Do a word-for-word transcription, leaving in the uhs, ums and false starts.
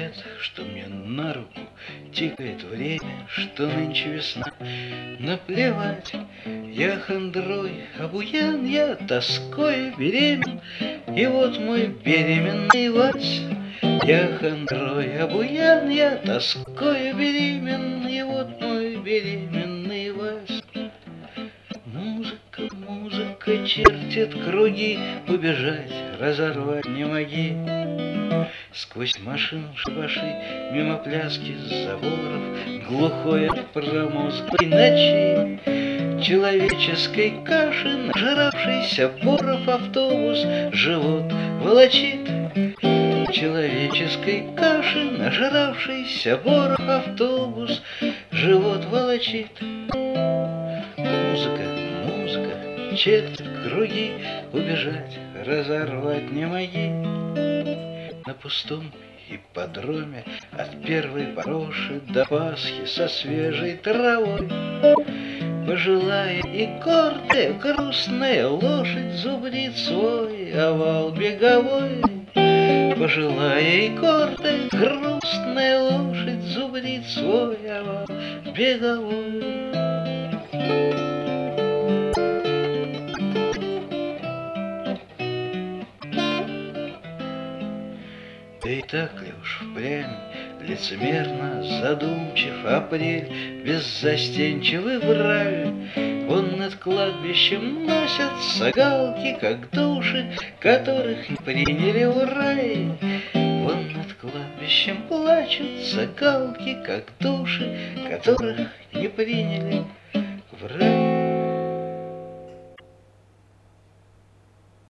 нет, что мне на руку тикает время, что нынче весна. Наплевать, я хандрой обуян, я тоской беремен, и вот мой беременный Вась. Я хандрой обуян, я тоской беремен, и вот мой беременный Вась. Музыка, музыка чертит круги, убежать, разорвать не моги. Сквозь машин шабаши, мимо пляски заборов, глухой от промозглой ночи, человеческой каши, нажравшийся боров автобус живот волочит. Человеческой каши, нажравшийся боров автобус живот волочит. Музыка, музыка, чертит круги, убежать, разорвать не моги. На пустом ипподроме от первой пороши до Пасхи со свежей травой пожилая и гордая грустная лошадь зубрит свой овал беговой. Пожилая и гордая грустная лошадь зубрит свой овал беговой. Да и так ли уж впрямь лицемерно задумчив апрель, беззастенчивый враль? Вон над кладбищем носятся галки, как души, которых не приняли в рай. Вон над кладбищем плачутся галки, как души, которых не приняли